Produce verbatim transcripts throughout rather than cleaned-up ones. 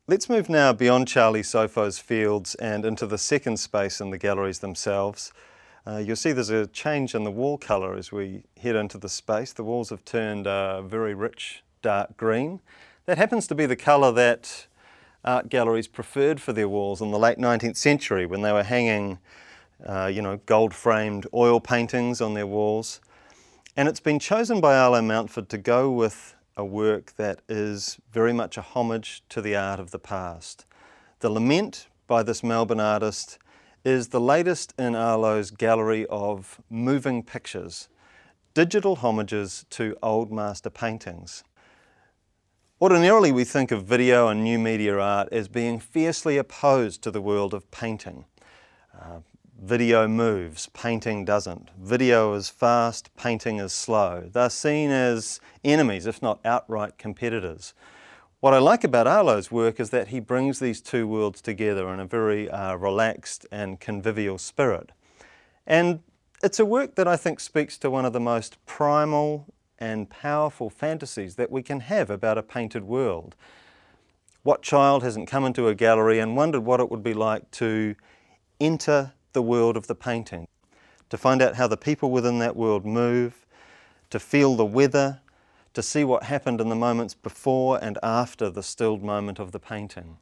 Let's move now beyond Charlie Sofo's fields and into the second space in the galleries themselves. Uh, you'll see there's a change in the wall colour as we head into the space. The walls have turned uh, very rich dark green. That happens to be the colour that art galleries preferred for their walls in the late nineteenth century when they were hanging uh, you know, gold-framed oil paintings on their walls. And it's been chosen by Arlo Mountford to go with a work that is very much a homage to the art of the past. The Lament by this Melbourne artist is the latest in Arlo's gallery of moving pictures, digital homages to old master paintings. Ordinarily we think of video and new media art as being fiercely opposed to the world of painting. Uh, video moves, painting doesn't. Video is fast, painting is slow. They're seen as enemies, if not outright competitors. What I like about Arlo's work is that he brings these two worlds together in a very uh, relaxed and convivial spirit. And it's a work that I think speaks to one of the most primal and powerful fantasies that we can have about a painted world. What child hasn't come into a gallery and wondered what it would be like to enter the world of the painting, to find out how the people within that world move, to feel the weather, to see what happened in the moments before and after the stilled moment of the painting.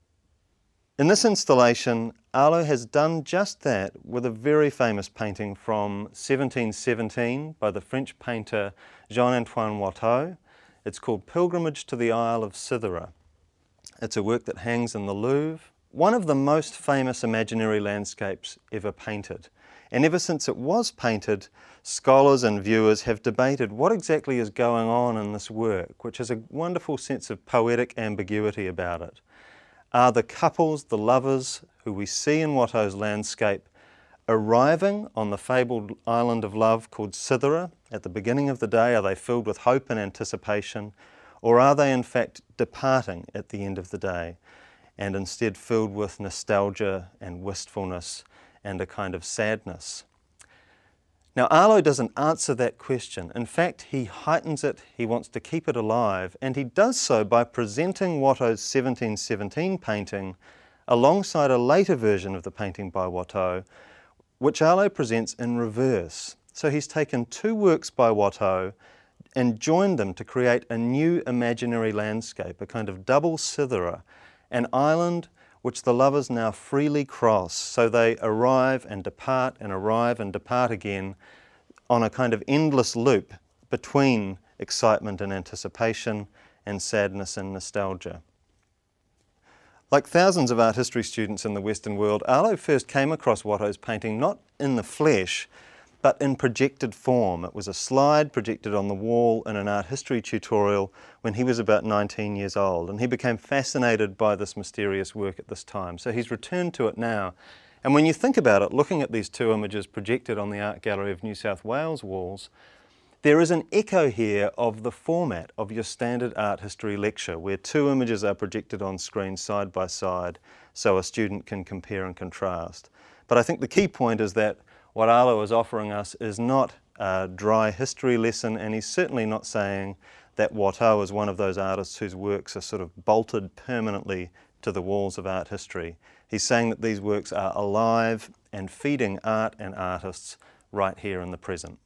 In this installation, Arlo has done just that with a very famous painting from seventeen seventeen by the French painter Jean-Antoine Watteau. It's called Pilgrimage to the Isle of Cythera. It's a work that hangs in the Louvre, one of the most famous imaginary landscapes ever painted. And ever since it was painted, scholars and viewers have debated what exactly is going on in this work, which has a wonderful sense of poetic ambiguity about it. Are the couples, the lovers, who we see in Watteau's landscape, arriving on the fabled island of love called Cythera at the beginning of the day? Are they filled with hope and anticipation? Or are they in fact departing at the end of the day and instead filled with nostalgia and wistfulness and a kind of sadness? Now, Arlo doesn't answer that question. In fact, he heightens it, he wants to keep it alive, and he does so by presenting Watteau's seventeen seventeen painting alongside a later version of the painting by Watteau, which Arlo presents in reverse. So he's taken two works by Watteau and joined them to create a new imaginary landscape, a kind of double Cythera, an island which the lovers now freely cross, so they arrive and depart and arrive and depart again on a kind of endless loop between excitement and anticipation and sadness and nostalgia. Like thousands of art history students in the Western world, Arlo first came across Watteau's painting not in the flesh, but in projected form. It was a slide projected on the wall in an art history tutorial when he was about nineteen years old, and he became fascinated by this mysterious work at this time. So he's returned to it now. And when you think about it, looking at these two images projected on the Art Gallery of New South Wales walls, there is an echo here of the format of your standard art history lecture, where two images are projected on screen side by side so a student can compare and contrast. But I think the key point is that what Arlo is offering us is not a dry history lesson, and he's certainly not saying that Watteau is one of those artists whose works are sort of bolted permanently to the walls of art history. He's saying that these works are alive and feeding art and artists right here in the present.